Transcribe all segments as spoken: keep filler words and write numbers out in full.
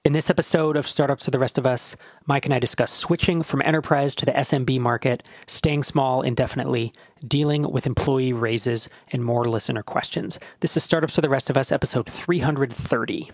In this episode of Startups for the Rest of Us, Mike and I discuss switching from enterprise to the S M B market, staying small indefinitely, dealing with employee raises, and more listener questions. This is Startups for the Rest of Us, episode three hundred thirty.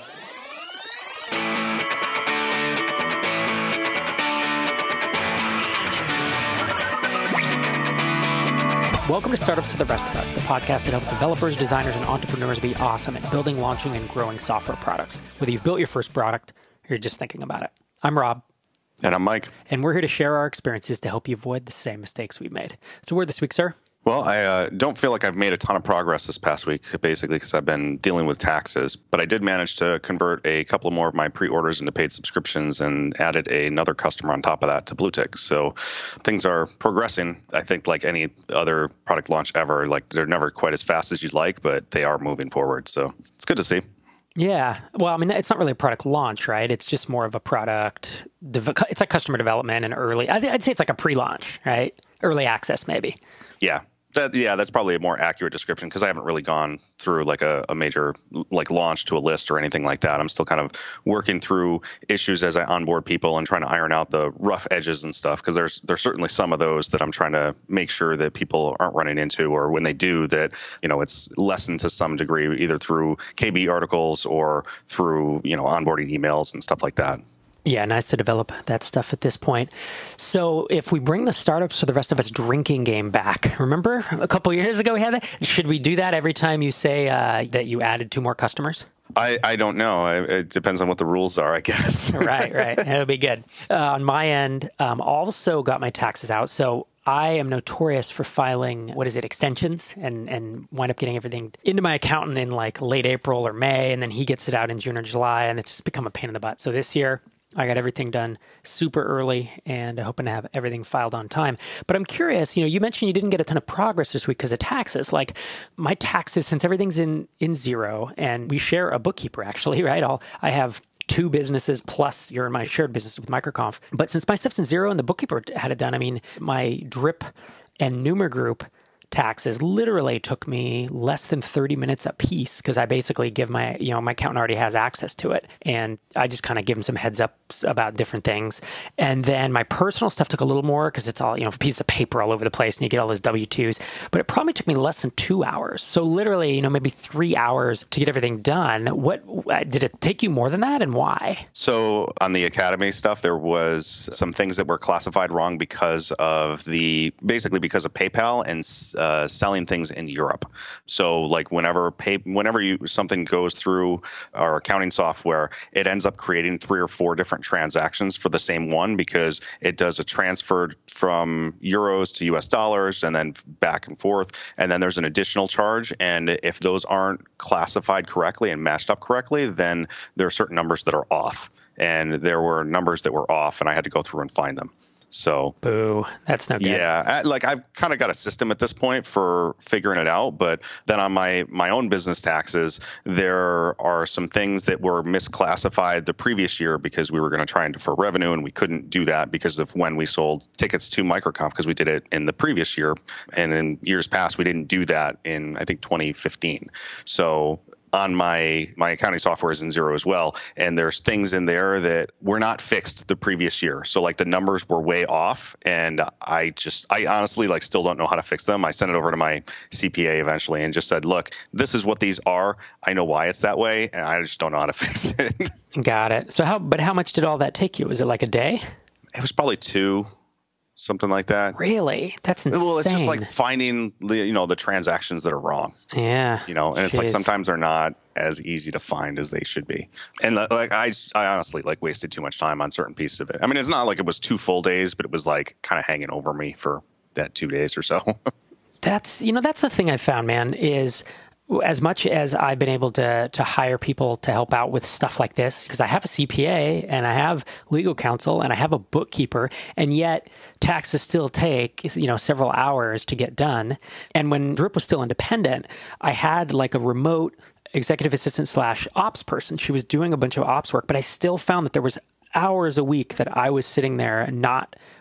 Welcome to Startups for the Rest of Us, the podcast that helps developers, designers, and entrepreneurs be awesome at building, launching, and growing software products. Whether you've built your first product or you're just thinking about it. I'm Rob. And I'm Mike. And we're here to share our experiences to help you avoid the same mistakes we've made. So word this week, sir? Well, I uh, don't feel like I've made a ton of progress this past week, basically, because I've been dealing with taxes. But I did manage to convert a couple more of my pre-orders into paid subscriptions and added another customer on top of that to BlueTick. So things are progressing, I think, like any other product launch ever. Like they're never quite as fast as you'd like, but they are moving forward. So it's good to see. Yeah. Well, I mean, it's not really a product launch, right? It's just more of a product. It's like customer development and early. I'd say it's like a pre-launch, right? Early access, maybe. Yeah. That, yeah, that's probably a more accurate description because I haven't really gone through like a, a major like launch to a list or anything like that. I'm still kind of working through issues as I onboard people and trying to iron out the rough edges and stuff because there's there's certainly some of those that I'm trying to make sure that people aren't running into, or when they do, that you know it's lessened to some degree either through K B articles or through you know onboarding emails and stuff like that. Yeah, nice to develop that stuff at this point. So if we bring the Startups for the Rest of Us drinking game back, remember a couple years ago we had that? Should we do that every time you say uh, that you added two more customers? I, I don't know. It depends on what the rules are, I guess. Right, right. It'll be good. Uh, on my end, um, also got my taxes out. So I am notorious for filing, what is it, extensions and, and wind up getting everything into my accountant in like late April or May, and then he gets it out in June or July, and it's just become a pain in the butt. So this year, I got everything done super early and hoping to have everything filed on time. But I'm curious, you know, you mentioned you didn't get a ton of progress this week because of taxes. Like my taxes, since everything's in, in Xero and we share a bookkeeper actually, right? I'll, I have two businesses plus you're in my shared business with Microconf. But since my stuff's in Xero and the bookkeeper had it done, I mean, my Drip and Numer Group taxes literally took me less than thirty minutes a piece because I basically give my, you know, my accountant already has access to it. And I just kind of give him some heads up about different things. And then my personal stuff took a little more because it's all, you know, a piece of paper all over the place and you get all those W two's. But it probably took me less than two hours. So literally, you know, maybe three hours to get everything done. What did it take you more than that and why? So on the Academy stuff, there was some things that were classified wrong because of the, basically because of PayPal and Uh, selling things in Europe. So like whenever pay, whenever you something goes through our accounting software, it ends up creating three or four different transactions for the same one because it does a transfer from euros to U S dollars and then back and forth. And then there's an additional charge. And if those aren't classified correctly and matched up correctly, then there are certain numbers that are off. And there were numbers that were off and I had to go through and find them. So, boo, that's not good. Yeah, like I've kind of got a system at this point for figuring it out. But then on my my own business taxes, there are some things that were misclassified the previous year because we were going to try and defer revenue and we couldn't do that because of when we sold tickets to Microconf because we did it in the previous year. And in years past, we didn't do that in, I think, twenty fifteen. So on my my accounting software is in Xero as well. And there's things in there that were not fixed the previous year. So like the numbers were way off. And I just, I honestly like still don't know how to fix them. I sent it over to my C P A eventually and just said, look, this is what these are. I know why it's that way. And I just don't know how to fix it. Got it. So how, but how much did all that take you? Was it like a day? It was probably two. Something like that. Really? That's insane. Well, it's just like finding the, you know, the transactions that are wrong. Yeah. You know, and it's Jeez. like sometimes they're not as easy to find as they should be. And like I, I honestly like wasted too much time on certain pieces of it. I mean, it's not like it was two full days, but it was like kind of hanging over me for that two days or so. That's, you know, that's the thing I found, man, is as much as I've been able to to hire people to help out with stuff like this, because I have a C P A and I have legal counsel and I have a bookkeeper, and yet taxes still take, you know, several hours to get done. And when Drip was still independent, I had like a remote executive assistant slash ops person. She was doing a bunch of ops work, but I still found that there was hours a week that I was sitting there and not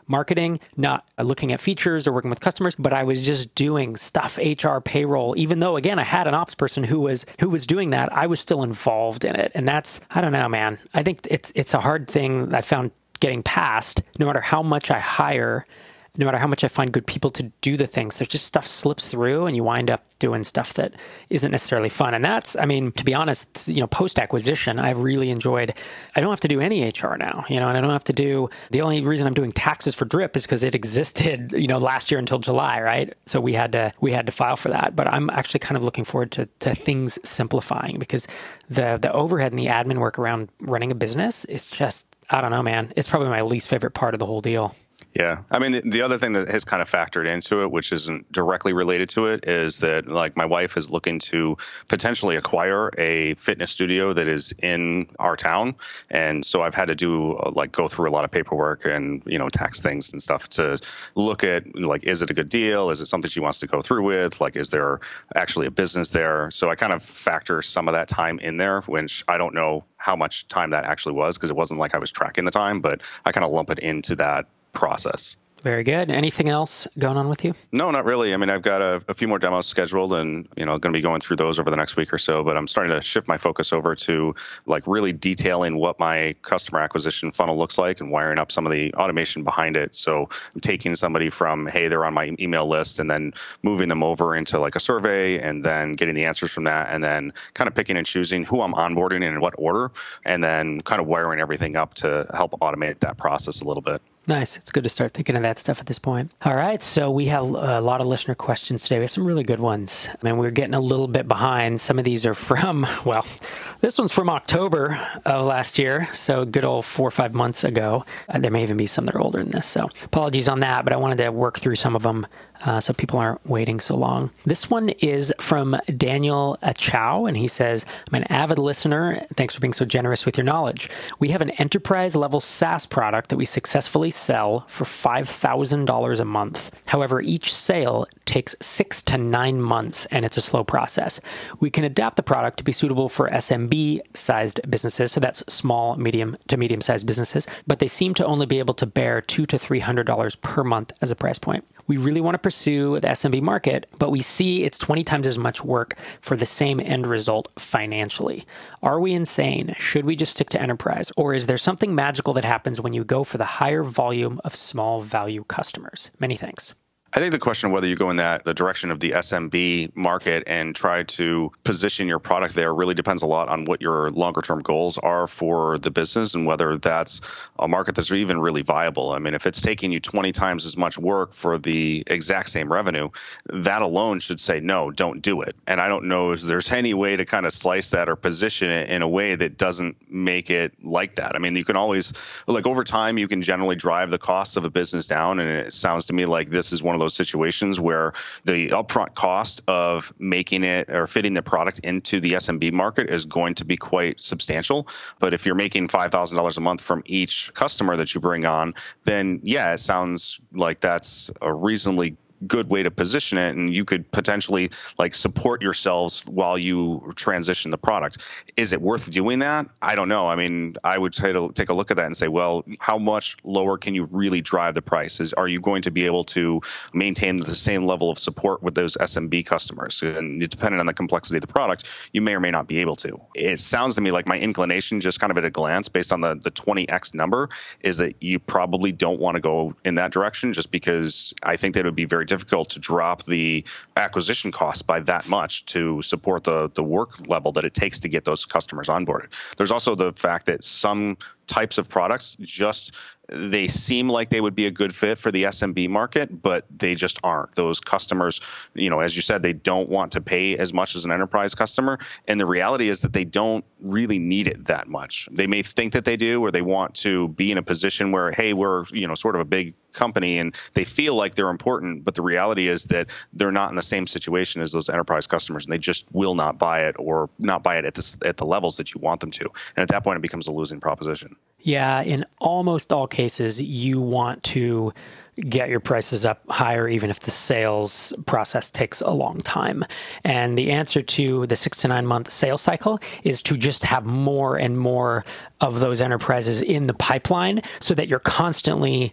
marketing, not looking at features or working with customers, but I was just doing stuff, H R, payroll. Even though, again, I had an ops person who was who was doing that, I was still involved in it. And that's, I don't know, man. I think it's it's a hard thing I found getting past. No matter how much I hire, no matter how much I find good people to do the things, there's just stuff slips through and you wind up doing stuff that isn't necessarily fun. And that's, I mean, to be honest, you know, post-acquisition, I've really enjoyed, I don't have to do any H R now, you know, and I don't have to do, the only reason I'm doing taxes for Drip is because it existed, you know, last year until July, right? So we had to, we had to file for that. But I'm actually kind of looking forward to, to things simplifying, because the, the overhead and the admin work around running a business is just, I don't know, man. It's probably my least favorite part of the whole deal. Yeah. I mean, the, the other thing that has kind of factored into it, which isn't directly related to it, is that like my wife is looking to potentially acquire a fitness studio that is in our town. And so I've had to do uh, like go through a lot of paperwork and, you know, tax things and stuff to look at like, is it a good deal? Is it something she wants to go through with? Like, is there actually a business there? So I kind of factor some of that time in there, which I don't know how much time that actually was, because it wasn't like I was tracking the time, but I kind of lump it into that process. Very good. Anything else going on with you? No, not really. I mean, I've got a, a few more demos scheduled and, you know, going to be going through those over the next week or so, but I'm starting to shift my focus over to like really detailing what my customer acquisition funnel looks like and wiring up some of the automation behind it. So I'm taking somebody from, hey, they're on my email list, and then moving them over into like a survey and then getting the answers from that, and then kind of picking and choosing who I'm onboarding and in what order, and then kind of wiring everything up to help automate that process a little bit. Nice. It's good to start thinking of that stuff at this point. All right. So we have a lot of listener questions today. We have some really good ones. I mean, we're getting a little bit behind. Some of these are from, well, this one's from October of last year. So a good old four or five months ago. Uh, there may even be some that are older than this. So apologies on that, but I wanted to work through some of them Uh, so people aren't waiting so long. This one is from Daniel Chow, and he says, I'm an avid listener. Thanks for being so generous with your knowledge. We have an enterprise-level SaaS product that we successfully sell for five thousand dollars a month. However, each sale takes six to nine months, and it's a slow process. We can adapt the product to be suitable for S M B-sized businesses, so that's small, medium to medium-sized businesses, but they seem to only be able to bear two to three hundred dollars per month as a price point. We really want to pursue the S M B market, but we see it's twenty times as much work for the same end result financially. Are we insane? Should we just stick to enterprise? Or is there something magical that happens when you go for the higher volume of small value customers? Many thanks. I think the question of whether you go in that the direction of the S M B market and try to position your product there really depends a lot on what your longer term goals are for the business and whether that's a market that's even really viable. I mean, if it's taking you twenty times as much work for the exact same revenue, that alone should say, no, don't do it. And I don't know if there's any way to kind of slice that or position it in a way that doesn't make it like that. I mean, you can always, like over time, you can generally drive the costs of a business down. And it sounds to me like this is one of those situations where the upfront cost of making it or fitting the product into the S M B market is going to be quite substantial. But if you're making five thousand dollars a month from each customer that you bring on, then yeah, it sounds like that's a reasonably good way to position it, and you could potentially like support yourselves while you transition the product. Is it worth doing that? I don't know. I mean, I would say to take a look at that and say, well, how much lower can you really drive the prices? Are you going to be able to maintain the same level of support with those S M B customers? And depending on the complexity of the product, you may or may not be able to. It sounds to me like my inclination, just kind of at a glance, based on the, the twenty X number, is that you probably don't want to go in that direction, just because I think that it would be very difficult to drop the acquisition costs by that much to support the the work level that it takes to get those customers onboarded. There's also the fact that some types of products just they seem like they would be a good fit for the S M B market, but they just aren't. Those customers, you know, as you said, they don't want to pay as much as an enterprise customer. And the reality is that they don't really need it that much. They may think that they do, or they want to be in a position where, hey, we're, you know, sort of a big company and they feel like they're important. But the reality is that they're not in the same situation as those enterprise customers, and they just will not buy it or not buy it at the, at the levels that you want them to. And at that point, it becomes a losing proposition. Yeah, in almost all cases, you want to get your prices up higher, even if the sales process takes a long time. And the answer to the six to nine month sales cycle is to just have more and more of those enterprises in the pipeline so that you're constantly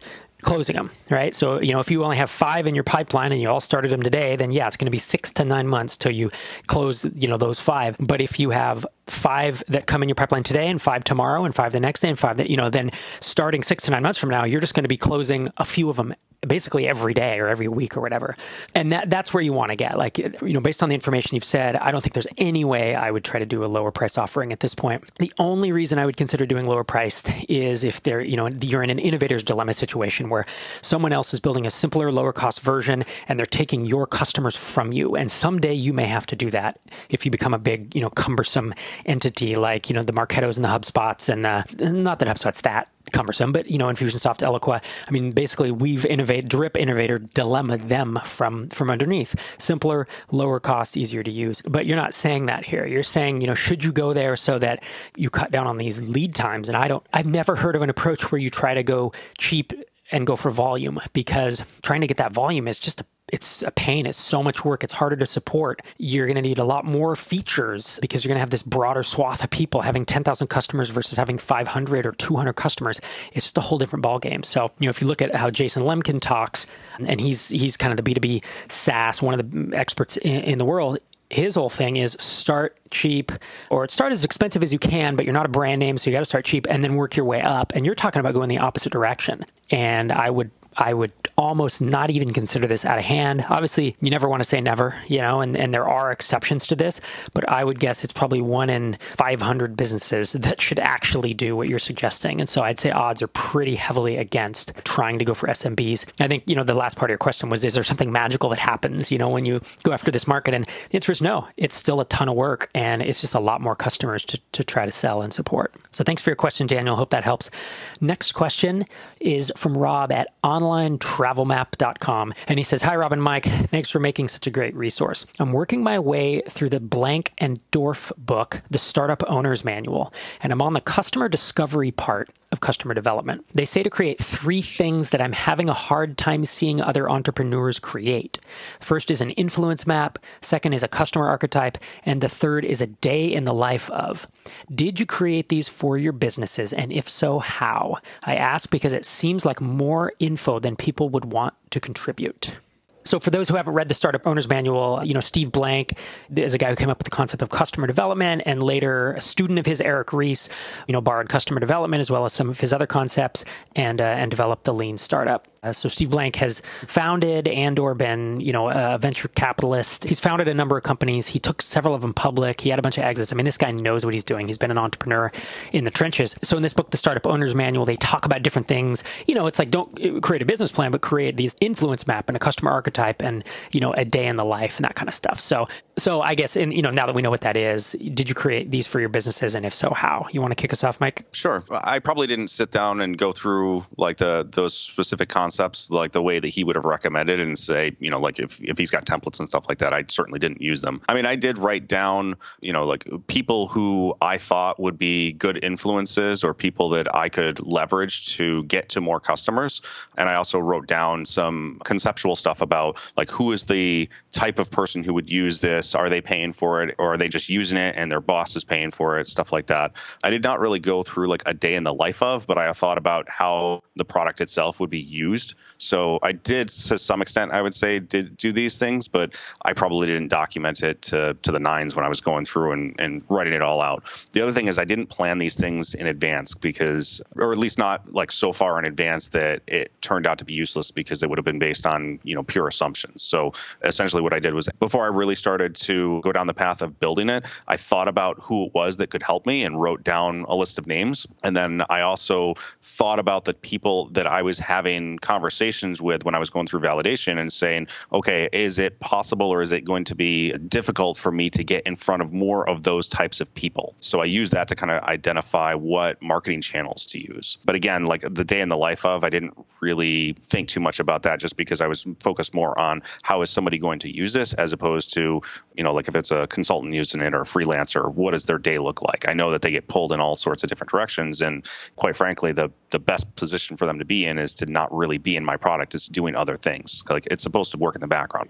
closing them, right? So, you know, if you only have five in your pipeline and you all started them today, then yeah, it's going to be six to nine months till you close, you know, those five. But if you have five that come in your pipeline today and five tomorrow and five the next day and five that, you know, then starting six to nine months from now, you're just going to be closing a few of them basically every day or every week or whatever. And that that's where you want to get. Like, you know, based on the information you've said, I don't think there's any way I would try to do a lower price offering at this point. The only reason I would consider doing lower priced is if they're, you know, you're in an innovator's dilemma situation where someone else is building a simpler, lower cost version and they're taking your customers from you. And someday you may have to do that if you become a big, you know, cumbersome entity like, you know, the Marketos and the HubSpots and the, not that HubSpot's that cumbersome, but, you know, Infusionsoft, Eloqua. I mean, basically, we've innovate, drip innovator dilemma them from from underneath. Simpler, lower cost, easier to use. But you're not saying that here. You're saying, you know, should you go there so that you cut down on these lead times? And I don't, I've never heard of an approach where you try to go cheap and go for volume, because trying to get that volume is just a It's a pain. It's so much work. It's harder to support. You're going to need a lot more features because you're going to have this broader swath of people. Having ten thousand customers versus having five hundred or two hundred customers, it's just a whole different ballgame. So, you know, if you look at how Jason Lemkin talks, and he's he's kind of the B two B SaaS, one of the experts in, in the world, his whole thing is start cheap, or start as expensive as you can, but you're not a brand name, so you got to start cheap and then work your way up. And you're talking about going the opposite direction. And I would I would almost not even consider this out of hand. Obviously, you never want to say never, you know, and, and there are exceptions to this, but I would guess it's probably one in five hundred businesses that should actually do what you're suggesting. And so I'd say odds are pretty heavily against trying to go for S M Bs. I think, you know, the last part of your question was, is there something magical that happens, you know, when you go after this market? And the answer is no. It's still a ton of work, and it's just a lot more customers to, to try to sell and support. So thanks for your question, Daniel. Hope that helps. Next question is from Rob at online travel map dot com. And he says, hi, Rob and Mike. Thanks for making such a great resource. I'm working my way through the Blank and Dorf book, The Startup Owner's Manual, and I'm on the customer discovery part of customer development. They say to create three things that I'm having a hard time seeing other entrepreneurs create. First is an influence map, second is a customer archetype, and the third is a day in the life of. Did you create these for your businesses? And if so, how? I ask because it seems like more info than people would want to contribute. So for those who haven't read the Startup Owner's Manual, you know, Steve Blank is a guy who came up with the concept of customer development, and later a student of his, Eric Ries, you know, borrowed customer development as well as some of his other concepts and uh, and developed the lean startup. Uh, so Steve Blank has founded and or been, you know, a venture capitalist. He's founded a number of companies. He took several of them public. He had a bunch of exits. I mean, this guy knows what he's doing. He's been an entrepreneur in the trenches. So in this book, The Startup Owner's Manual, they talk about different things. You know, it's like, don't create a business plan, but create these influence map and a customer archetype and, you know, a day in the life and that kind of stuff. So, so I guess, in, you know, now that we know what that is, did you create these for your businesses? And if so, how? You want to kick us off, Mike? Sure. I probably didn't sit down and go through like the those specific concepts like the way that he would have recommended and say, you know, like if, if he's got templates and stuff like that, I certainly didn't use them. I mean, I did write down, you know, like people who I thought would be good influences or people that I could leverage to get to more customers. And I also wrote down some conceptual stuff about like who is the type of person who would use this? Are they paying for it, or are they just using it and their boss is paying for it? Stuff like that. I did not really go through like a day in the life of, but I thought about how the product itself would be used. So I did, to some extent, I would say, did do these things, but I probably didn't document it to, to the nines when I was going through and, and writing it all out. The other thing is I didn't plan these things in advance because, or at least not like so far in advance that it turned out to be useless because they would have been based on, you know, pure assumptions. So essentially what I did was before I really started to go down the path of building it, I thought about who it was that could help me and wrote down a list of names. And then I also thought about the people that I was having conversations with when I was going through validation and saying, okay, is it possible or is it going to be difficult for me to get in front of more of those types of people? So I use that to kind of identify what marketing channels to use. But again, like the day in the life of, I didn't really think too much about that just because I was focused more on how is somebody going to use this as opposed to, you know, like if it's a consultant using it or a freelancer, what does their day look like? I know that they get pulled in all sorts of different directions. And quite frankly, the, the best position for them to be in is to not really be in my product, is doing other things. Like it's supposed to work in the background for them.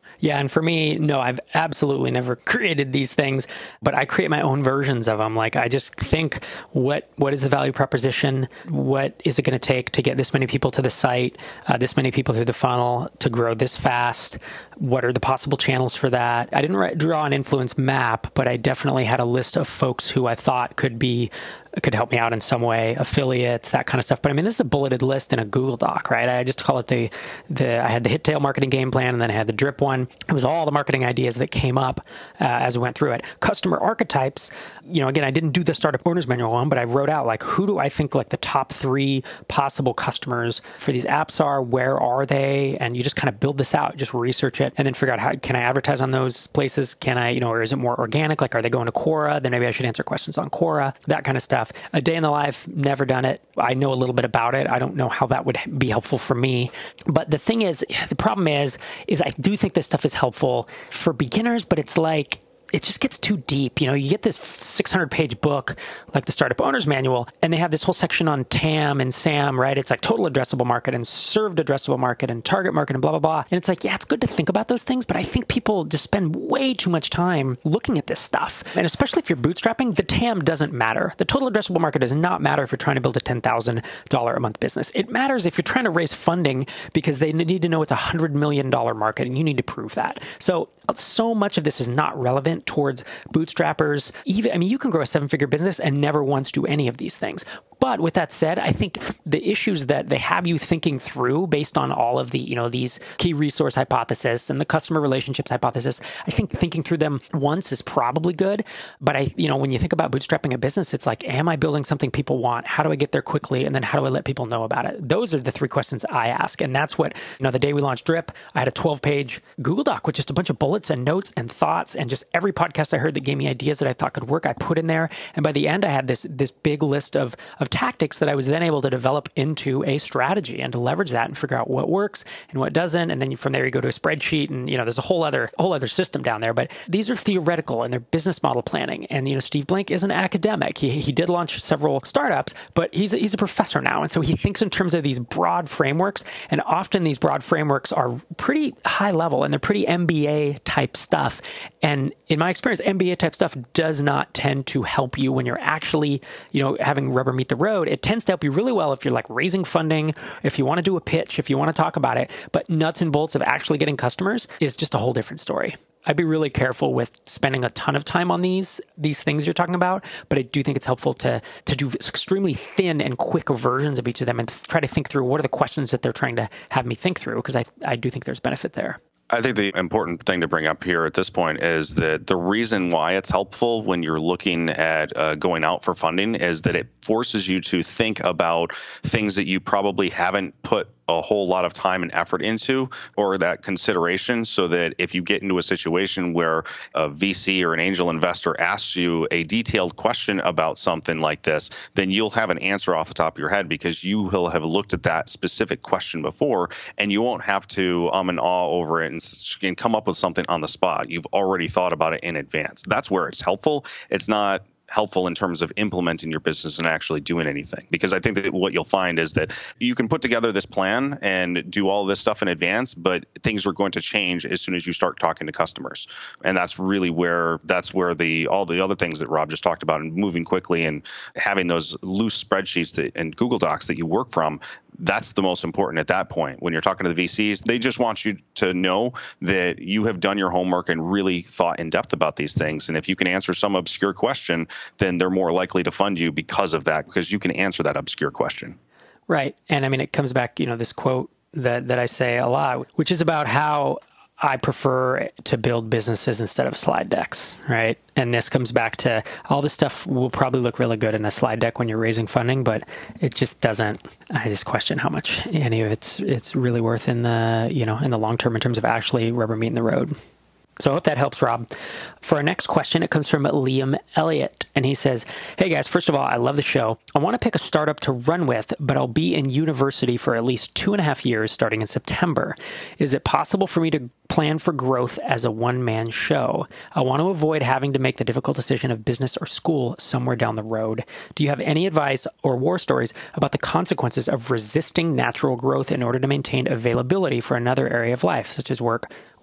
Yeah, and for me, no, I've absolutely never created these things, but I create my own versions of them. Like I just think, what what is the value proposition? What is it going to take to get this many people to the site, uh, this many people through the funnel, to grow this fast? What are the possible channels for that? I didn't write, draw an influence map, but I definitely had a list of folks who I thought could be could help me out in some way, affiliates, that kind of stuff. But I mean, this is a bulleted list in a Google Doc, right? I just call it the, the I had the Hittail marketing game plan, and then I had the drip one. It was all the marketing ideas that came up uh, as we went through it. Customer archetypes, you know, again, I didn't do the Startup Owner's Manual one, but I wrote out like, who do I think like the top three possible customers for these apps are? Where are they? And you just kind of build this out, just research it, and then figure out how can I advertise on those places? Can I, you know, or is it more organic? Like, are they going to Quora? Then maybe I should answer questions on Quora, that kind of stuff. A day in the life, never done it. I know a little bit about it. I don't know how that would be helpful for me. But the thing is, the problem is, is I do think this stuff is helpful for beginners, but it's like, it just gets too deep. You know, you get this six hundred page book like the Startup Owner's Manual, and they have this whole section on T A M and S A M, right? It's like total addressable market and served addressable market and target market and blah, blah, blah. And it's like, yeah, it's good to think about those things, but I think people just spend way too much time looking at this stuff. And especially if you're bootstrapping, the T A M doesn't matter. The total addressable market does not matter if you're trying to build a ten thousand dollars a month business. It matters if you're trying to raise funding because they need to know it's a one hundred million dollars market and you need to prove that. So, so much of this is not relevant towards bootstrappers. Even, I mean, you can grow a seven-figure business and never once do any of these things. But with that said, I think the issues that they have you thinking through based on all of the, you know, these key resource hypothesis and the customer relationships hypothesis, I think thinking through them once is probably good. But I, you know, when you think about bootstrapping a business, it's like, am I building something people want? How do I get there quickly? And then how do I let people know about it? Those are the three questions I ask. And that's what, you know, the day we launched Drip, I had a twelve page Google Doc with just a bunch of bullets and notes and thoughts, and just every podcast I heard that gave me ideas that I thought could work, I put in there. And by the end, I had this, this big list of, of tactics that I was then able to develop into a strategy and to leverage that and figure out what works and what doesn't. And then you, from there, you go to a spreadsheet, and, you know, there's a whole other, whole other system down there. But these are theoretical and they're business model planning. And, you know, Steve Blank is an academic. He, he did launch several startups, but he's a, he's a professor now. And so he thinks in terms of these broad frameworks. And often these broad frameworks are pretty high level and they're pretty M B A type stuff. And in my experience, M B A type stuff does not tend to help you when you're actually, you know, having rubber meet the road. It tends to help you really well if you're like raising funding, if you want to do a pitch, if you want to talk about it. But nuts and bolts of actually getting customers is just a whole different story. I'd be really careful with spending a ton of time on these these things you're talking about, but I do think it's helpful to to do extremely thin and quick versions of each of them and th- try to think through what are the questions that they're trying to have me think through, because I I do think there's benefit there. I think the important thing to bring up here at this point is that the reason why it's helpful when you're looking at uh, going out for funding is that it forces you to think about things that you probably haven't put a whole lot of time and effort into, or that consideration, so that if you get into a situation where a V C or an angel investor asks you a detailed question about something like this, then you'll have an answer off the top of your head because you will have looked at that specific question before, and you won't have to um and ah over it and, and come up with something on the spot. You've already thought about it in advance. That's where it's helpful. It's not helpful in terms of implementing your business and actually doing anything. Because I think that what you'll find is that you can put together this plan and do all this stuff in advance, but things are going to change as soon as you start talking to customers. And that's really where that's where the all the other things that Rob just talked about, and moving quickly and having those loose spreadsheets that, and Google Docs that you work from, that's the most important at that point. When you're talking to the V Cs, they just want you to know that you have done your homework and really thought in depth about these things. And if you can answer some obscure question, then they're more likely to fund you because of that, because you can answer that obscure question. Right. And I mean, it comes back, you know, this quote that, that I say a lot, which is about how I prefer to build businesses instead of slide decks, right? And this comes back to all this stuff will probably look really good in the slide deck when you're raising funding, but it just doesn't. I just question how much any of it's it's really worth in the, you know, in the long term in terms of actually rubber meeting the road. So I hope that helps, Rob. For our next question, it comes from Liam Elliott, and he says, hey guys, first of all, I love the show. I want to pick a startup to run with, but I'll be in university for at least two and a half years starting in September. Is it possible for me to plan for growth as a one-man show? I want to avoid having to make the difficult decision of business or school somewhere down the road. Do you have any advice or war stories about the consequences of resisting natural growth in order to maintain availability for another area of life, such as work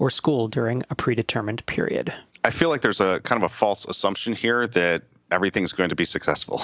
or school during a predetermined period? I feel like there's a kind of a false assumption here that everything's going to be successful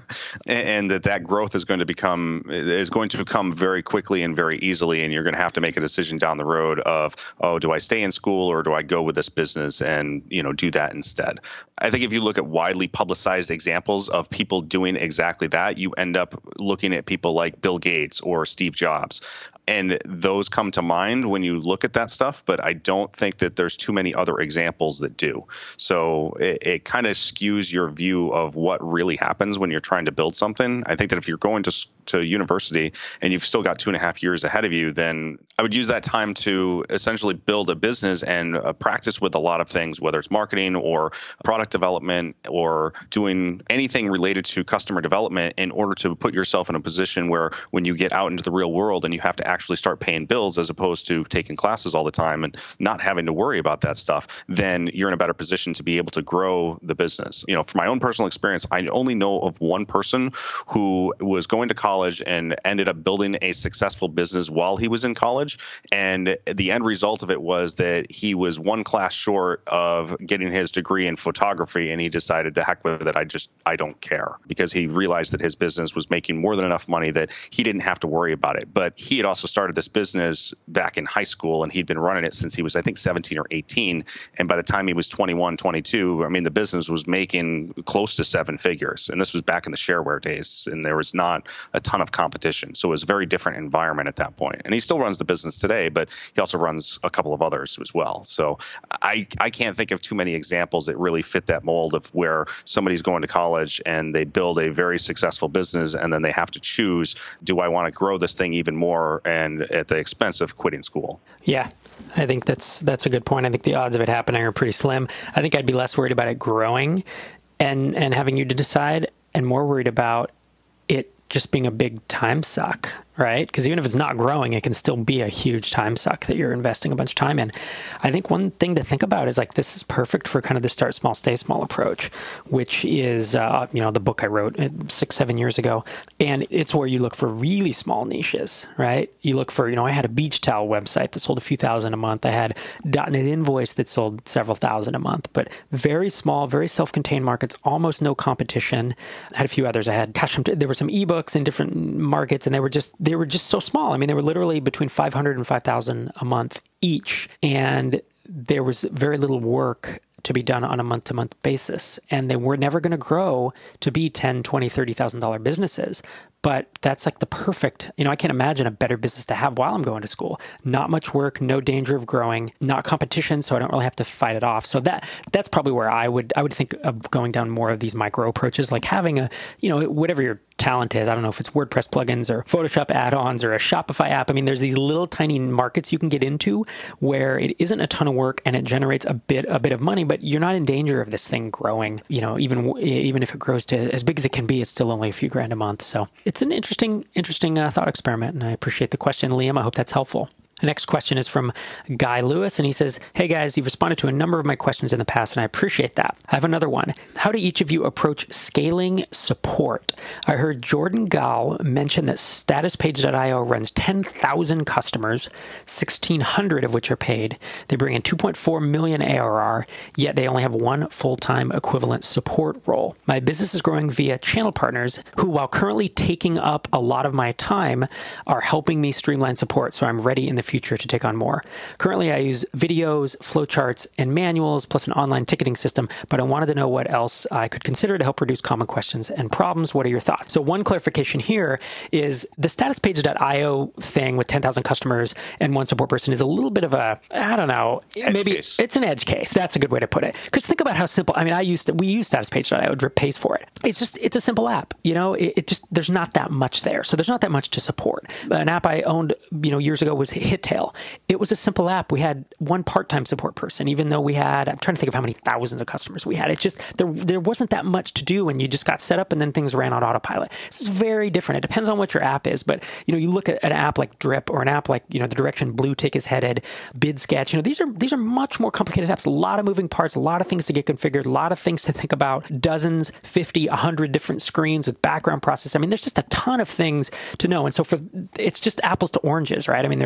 and that that growth is going to become is going to come very quickly and very easily. And you're going to have to make a decision down the road of, oh, do I stay in school or do I go with this business and, you know, do that instead? I think if you look at widely publicized examples of people doing exactly that, you end up looking at people like Bill Gates or Steve Jobs. And those come to mind when you look at that stuff, but I don't think that there's too many other examples that do. So it, it kind of skews your view of what really happens when you're trying to build something. I think that if you're going to to university and you've still got two and a half years ahead of you, then I would use that time to essentially build a business and uh, practice with a lot of things, whether it's marketing or product development or doing anything related to customer development in order to put yourself in a position where when you get out into the real world and you have to actually start paying bills as opposed to taking classes all the time and not having to worry about that stuff, then you're in a better position to be able to grow the business. You know, from my own personal experience, I only know of one person who was going to college and ended up building a successful business while he was in college. And the end result of it was that he was one class short of getting his degree in photography. And he decided to heck with it. I just, I don't care, because he realized that his business was making more than enough money that he didn't have to worry about it. But he had also started this business back in high school and he'd been running it since he was, I think, seventeen or eighteen. And by the time he was twenty-one, twenty-two, I mean, the business was making close to seven figures. And this was back in the shareware days. And there was not a ton of competition. So it was a very different environment at that point. And he still runs the business today, but he also runs a couple of others as well. So I, I can't think of too many examples that really fit that mold of where somebody's going to college and they build a very successful business and then they have to choose, do I want to grow this thing even more and at the expense of quitting school? Yeah, I think that's that's a good point. I think the odds of it happening are pretty slim. I think I'd be less worried about it growing and, and having you to decide, and more worried about it just being a big time suck, right? Because even if it's not growing, it can still be a huge time suck that you're investing a bunch of time in. I think one thing to think about is like, this is perfect for kind of the start small, stay small approach, which is, uh, you know, the book I wrote six, seven years ago. And it's where you look for really small niches, right? You look for, you know, I had a beach towel website that sold a few thousand a month. I had .dot net Invoice that sold several thousand a month, but very small, very self-contained markets, almost no competition. I had a few others. I had, gosh, there were some ebooks in different markets, and they were just, they were just so small. I mean, they were literally between five hundred and five thousand a month each. And there was very little work to be done on a month-to-month basis. And they were never going to grow to be ten, twenty, thirty thousand dollars businesses. But that's like the perfect, you know, I can't imagine a better business to have while I'm going to school. Not much work, no danger of growing, not competition, so I don't really have to fight it off. So that that's probably where I would I would think of going down more of these micro approaches, like having a, you know, whatever your talent is. I don't know if it's WordPress plugins or Photoshop add-ons or a Shopify app. I mean, there's these little tiny markets you can get into where it isn't a ton of work and it generates a bit a bit of money, but you're not in danger of this thing growing. You know, even even if it grows to as big as it can be, it's still only a few grand a month. So it's an interesting, interesting uh, thought experiment, and I appreciate the question, Liam. I hope that's helpful. The next question is from Guy Lewis, and he says, hey guys, you've responded to a number of my questions in the past, and I appreciate that. I have another one. How do each of you approach scaling support? I heard Jordan Gall mention that Statuspage dot io runs ten thousand customers, sixteen hundred of which are paid. They bring in two point four million A R R, yet they only have one full-time equivalent support role. My business is growing via channel partners who, while currently taking up a lot of my time, are helping me streamline support, so I'm ready in the future to take on more. Currently, I use videos, flowcharts, and manuals, plus an online ticketing system, but I wanted to know what else I could consider to help reduce common questions and problems. What are your thoughts? So one clarification here is the Statuspage dot io thing with ten thousand customers and one support person is a little bit of a, I don't know, edge maybe case. It's an edge case. That's a good way to put it. Because think about how simple, I mean, I used to, we use Statuspage dot io, Drip pays for it. It's just, it's a simple app, you know, it, it just, there's not that much there. So there's not that much to support. An app I owned, you know, years ago was HitTail. It was a simple app. We had one part-time support person, even though we had, I'm trying to think of how many thousands of customers we had. It's just, there there wasn't that much to do, and you just got set up and then things ran on autopilot. This is very different. It depends on what your app is, but you know, you look at an app like Drip or an app like, you know, the direction Bluetick is headed, BidSketch, you know, these are, these are much more complicated apps, a lot of moving parts, a lot of things to get configured, a lot of things to think about, dozens, fifty, one hundred different screens with background process. I mean, there's just a ton of things to know. And so for, it's just apples to oranges, right? I mean, there's a reason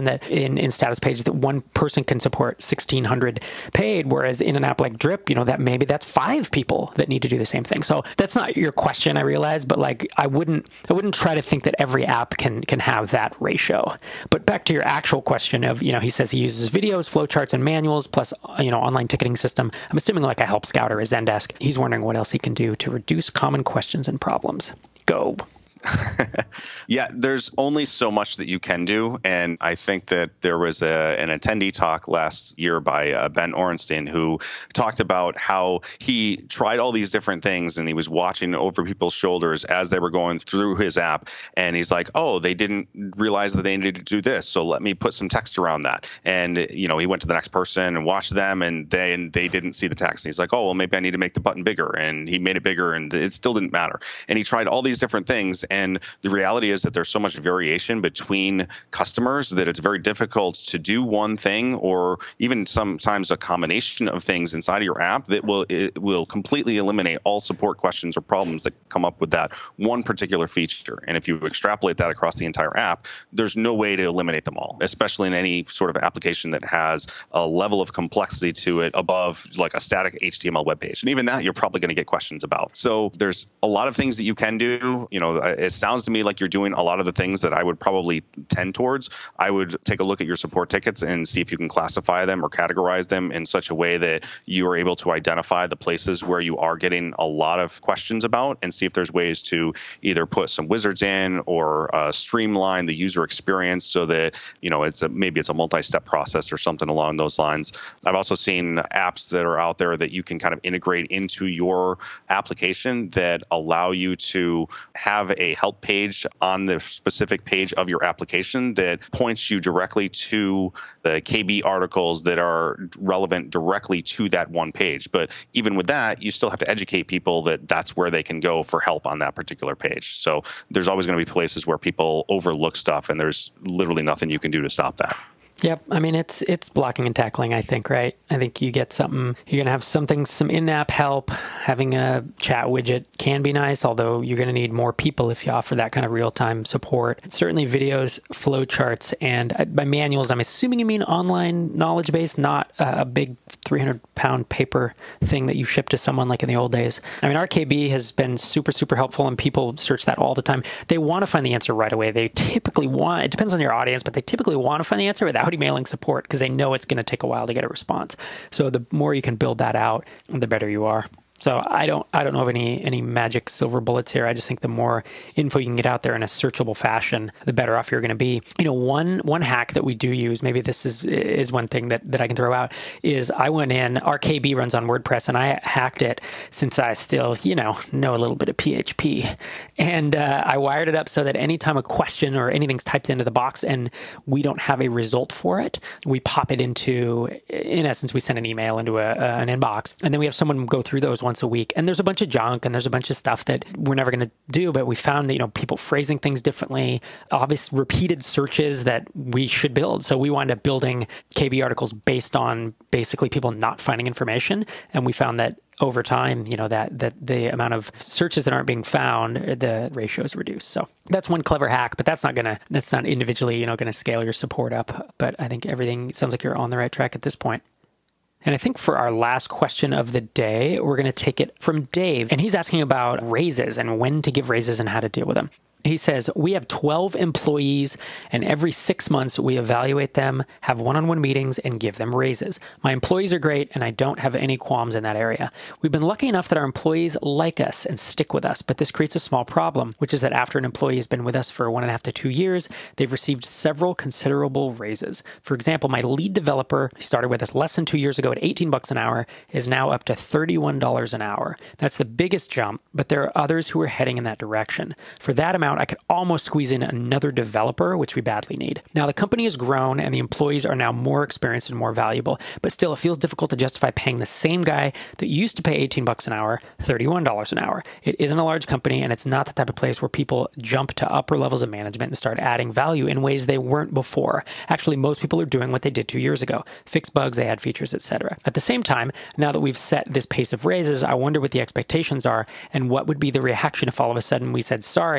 and that in, in status pages that one person can support sixteen hundred paid, whereas in an app like Drip, you know, that maybe that's five people that need to do the same thing. So that's not your question, I realize, but like I wouldn't I wouldn't try to think that every app can can have that ratio. But back to your actual question of, you know, he says he uses videos, flowcharts, and manuals, plus, you know, online ticketing system. I'm assuming like a Help Scout or a Zendesk. He's wondering what else he can do to reduce common questions and problems. Go. Yeah, there's only so much that you can do. And I think that there was a, an attendee talk last year by uh, Ben Orenstein who talked about how he tried all these different things and he was watching over people's shoulders as they were going through his app. And he's like, oh, they didn't realize that they needed to do this. So let me put some text around that. And, you know, he went to the next person and watched them and then they didn't see the text. And he's like, oh, well, maybe I need to make the button bigger. And he made it bigger and it still didn't matter. And he tried all these different things. And the reality is that there's so much variation between customers that it's very difficult to do one thing or even sometimes a combination of things inside of your app that will it will completely eliminate all support questions or problems that come up with that one particular feature. And if you extrapolate that across the entire app, there's no way to eliminate them all, especially in any sort of application that has a level of complexity to it above like a static H T M L web page. And even that, you're probably going to get questions about. So there's a lot of things that you can do. You know, it sounds to me like you're doing a lot of the things that I would probably tend towards. I would take a look at your support tickets and see if you can classify them or categorize them in such a way that you are able to identify the places where you are getting a lot of questions about and see if there's ways to either put some wizards in or uh, streamline the user experience so that, you know, it's a, maybe it's a multi-step process or something along those lines. I've also seen apps that are out there that you can kind of integrate into your application that allow you to have a help page on the specific page of your application that points you directly to the K B articles that are relevant directly to that one page. But even with that, you still have to educate people that that's where they can go for help on that particular page. So there's always going to be places where people overlook stuff, and there's literally nothing you can do to stop that. Yep. I mean, it's it's blocking and tackling, I think, right? I think you get something, you're going to have something, some in-app help. Having a chat widget can be nice, although you're going to need more people if you offer that kind of real-time support. Certainly videos, flowcharts, and by manuals, I'm assuming you mean online knowledge base, not a big three hundred pound paper thing that you ship to someone like in the old days. I mean, R K B has been super, super helpful, and people search that all the time. They want to find the answer right away. They typically want, it depends on your audience, but they typically want to find the answer without emailing support because they know it's going to take a while to get a response. So the more you can build that out, the better you are. So I don't I don't know of any any magic silver bullets here. I just think the more info you can get out there in a searchable fashion, the better off you're going to be. You know, one one hack that we do use, maybe this is is one thing that, that I can throw out, is I went in, R K B runs on WordPress, and I hacked it since I still, you know, know a little bit of P H P. And uh, I wired it up so that anytime a question or anything's typed into the box and we don't have a result for it, we pop it into, in essence, we send an email into a, a, an inbox, and then we have someone go through those once a week. And there's a bunch of junk and there's a bunch of stuff that we're never going to do, but we found that, you know, people phrasing things differently, obvious repeated searches that we should build. So we wound up building K B articles based on basically people not finding information. And we found that over time, you know, that that the amount of searches that aren't being found, the ratio is reduced. So that's one clever hack, but that's not gonna that's not individually, you know, gonna scale your support up. But I think everything sounds like you're on the right track at this point. And I think for our last question of the day, we're going to take it from Dave. And he's asking about raises and when to give raises and how to deal with them. He says, we have twelve employees, and every six months we evaluate them, have one-on-one meetings, and give them raises. My employees are great, and I don't have any qualms in that area. We've been lucky enough that our employees like us and stick with us, but this creates a small problem, which is that after an employee has been with us for one and a half to two years, they've received several considerable raises. For example, my lead developer, who started with us less than two years ago at eighteen bucks an hour, is now up to thirty-one dollars an hour. That's the biggest jump, but there are others who are heading in that direction. For that amount, I could almost squeeze in another developer, which we badly need. Now, the company has grown and the employees are now more experienced and more valuable, but still it feels difficult to justify paying the same guy that used to pay eighteen bucks an hour, thirty-one dollars an hour. It isn't a large company, and it's not the type of place where people jump to upper levels of management and start adding value in ways they weren't before. Actually, most people are doing what they did two years ago. Fix bugs, they add features, et cetera. At the same time, now that we've set this pace of raises, I wonder what the expectations are and what would be the reaction if all of a sudden we said, sorry, but you've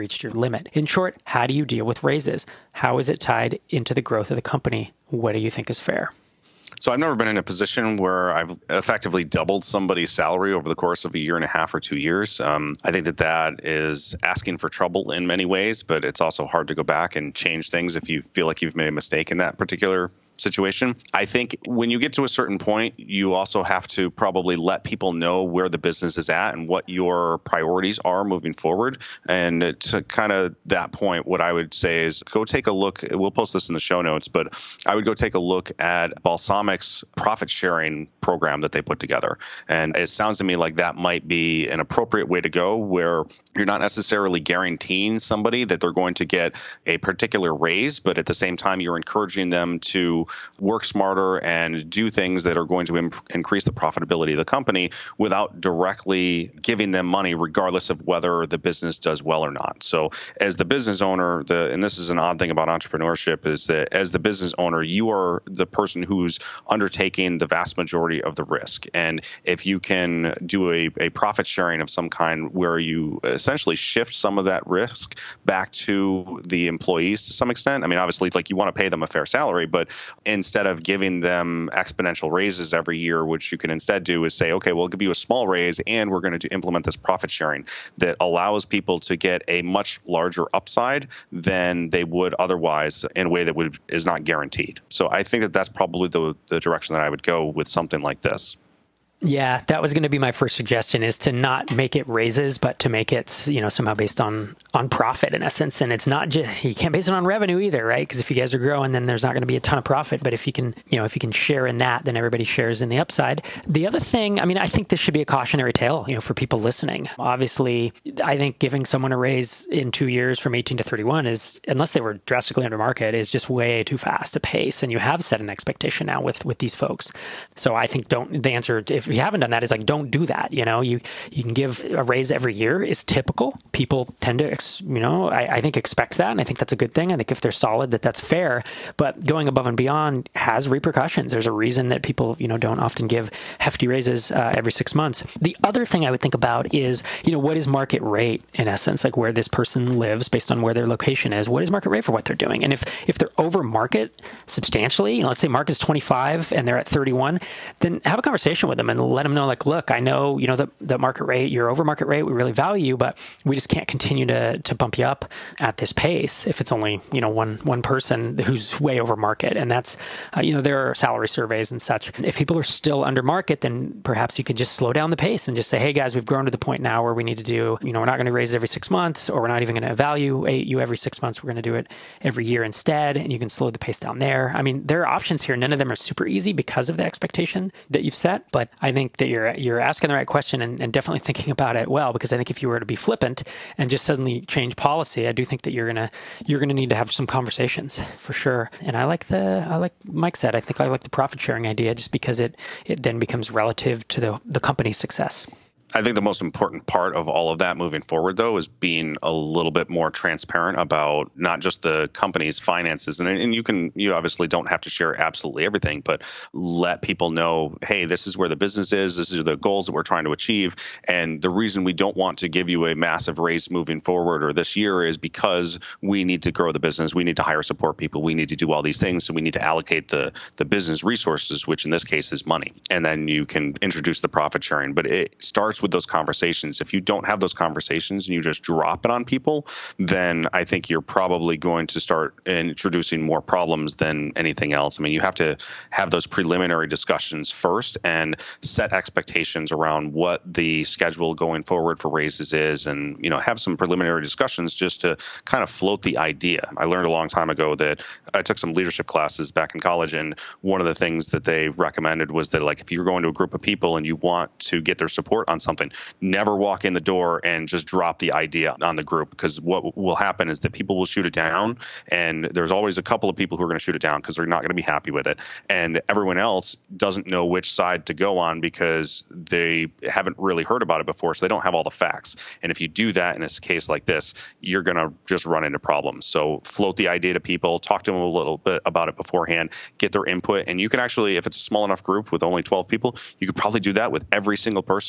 reached your limit. In short, how do you deal with raises? How is it tied into the growth of the company? What do you think is fair? So I've never been in a position where I've effectively doubled somebody's salary over the course of a year and a half or two years. Um, I think that that is asking for trouble in many ways, but it's also hard to go back and change things if you feel like you've made a mistake in that particular situation. I think when you get to a certain point, you also have to probably let people know where the business is at and what your priorities are moving forward. And to kind of that point, what I would say is go take a look. We'll post this in the show notes, but I would go take a look at Balsamic's profit sharing program that they put together. And it sounds to me like that might be an appropriate way to go, where you're not necessarily guaranteeing somebody that they're going to get a particular raise, but at the same time, you're encouraging them to work smarter and do things that are going to imp- increase the profitability of the company without directly giving them money, regardless of whether the business does well or not. So as the business owner, the and this is an odd thing about entrepreneurship, is that as the business owner, you are the person who's undertaking the vast majority of the risk. And if you can do a, a profit sharing of some kind where you essentially shift some of that risk back to the employees to some extent, I mean, obviously, like you want to pay them a fair salary, but instead of giving them exponential raises every year, which you can instead do is say, okay, we'll give you a small raise and we're going to implement this profit sharing that allows people to get a much larger upside than they would otherwise in a way that would is not guaranteed. So I think that that's probably the, the direction that I would go with something like this. Yeah, that was going to be my first suggestion, is to not make it raises, but to make it, you know, somehow based on on profit in essence. And it's not just, you can't base it on revenue either, right? Because if you guys are growing, then there's not going to be a ton of profit. But if you can, you know, if you can share in that, then everybody shares in the upside. The other thing, I mean, I think this should be a cautionary tale, you know, for people listening. Obviously, I think giving someone a raise in two years from eighteen to thirty-one is, unless they were drastically under market, is just way too fast a pace. And you have set an expectation now with with these folks. So I think don't, the answer, if you haven't done that, is like, don't do that. You know, you, you can give a raise every year is typical. People tend to, ex, you know, I, I think expect that. And I think that's a good thing. I think if they're solid, that that's fair, but going above and beyond has repercussions. There's a reason that people, you know, don't often give hefty raises uh, every six months. The other thing I would think about is, you know, what is market rate in essence, like where this person lives based on where their location is, what is market rate for what they're doing? And if, if they're over market substantially, you know, let's say market's twenty-five and they're at thirty-one, then have a conversation with them and let them know, like, look, I know, you know, the, the market rate, you're over market rate, we really value you, but we just can't continue to to bump you up at this pace if it's only, you know, one one person who's way over market. And that's, uh, you know, there are salary surveys and such. If people are still under market, then perhaps you could just slow down the pace and just say, hey guys, we've grown to the point now where we need to do, you know, we're not going to raise it every six months, or we're not even going to evaluate you every six months. We're going to do it every year instead. And you can slow the pace down there. I mean, there are options here. None of them are super easy because of the expectation that you've set, but I think that you're you're asking the right question and, and definitely thinking about it well, because I think if you were to be flippant and just suddenly change policy, I do think that you're gonna you're gonna need to have some conversations for sure. And I like the I like Mike said, I think I like the profit sharing idea, just because it it then becomes relative to the the company's success. I think the most important part of all of that moving forward, though, is being a little bit more transparent about not just the company's finances. And, and you can, you obviously don't have to share absolutely everything, but let people know, hey, this is where the business is. This is the goals that we're trying to achieve. And the reason we don't want to give you a massive raise moving forward or this year is because we need to grow the business. We need to hire support people. We need to do all these things. So we need to allocate the, the business resources, which in this case is money. And then you can introduce the profit sharing. But it starts with those conversations. If you don't have those conversations and you just drop it on people, then I think you're probably going to start introducing more problems than anything else. I mean, you have to have those preliminary discussions first and set expectations around what the schedule going forward for raises is, and, you know, have some preliminary discussions just to kind of float the idea. I learned a long time ago that I took some leadership classes back in college, and one of the things that they recommended was that, like, if you're going to a group of people and you want to get their support on something, never walk in the door and just drop the idea on the group, because what will happen is that people will shoot it down, and there's always a couple of people who are going to shoot it down because they're not going to be happy with it, and everyone else doesn't know which side to go on because they haven't really heard about it before, so they don't have all the facts. And if you do that in a case like this, you're going to just run into problems. So float the idea to people, talk to them a little bit about it beforehand, get their input, and you can actually, if it's a small enough group with only twelve people, you could probably do that with every single person and just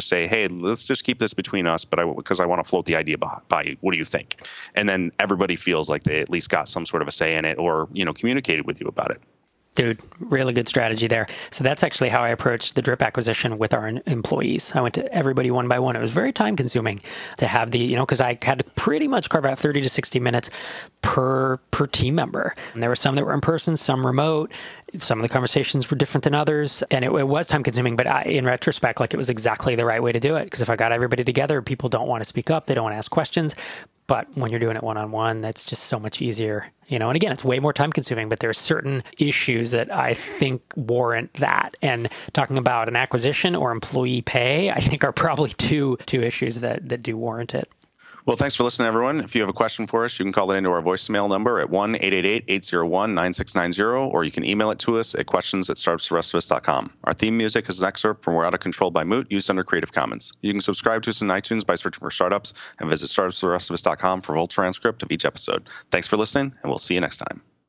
just say, hey, let's just keep this between us, but I, because I want to float the idea by, by you. What do you think? And then everybody feels like they at least got some sort of a say in it, or, you know, communicated with you about it. Dude, really good strategy there. So that's actually how I approached the Drip acquisition with our employees. I went to everybody one by one. It was very time consuming to have the, you know, because I had to pretty much carve out thirty to sixty minutes per per team member. And there were some that were in person, some remote. Some of the conversations were different than others. And it, it was time consuming, but I, in retrospect, like it was exactly the right way to do it. Because if I got everybody together, people don't want to speak up. They don't want to ask questions. But when you're doing it one-on-one, that's just so much easier, you know, and again, it's way more time consuming, but there are certain issues that I think warrant that. And talking about an acquisition or employee pay, I think are probably two, two issues that, that do warrant it. Well, thanks for listening, everyone. If you have a question for us, you can call it into our voicemail number at one eight eight eight, eight zero one, nine six nine zero, or you can email it to us at questions at startups the rest of us dot com. Our theme music is an excerpt from We're Out of Control by Moot, used under Creative Commons. You can subscribe to us in iTunes by searching for Startups, and visit startups the rest of us dot com for a full transcript of each episode. Thanks for listening, and we'll see you next time.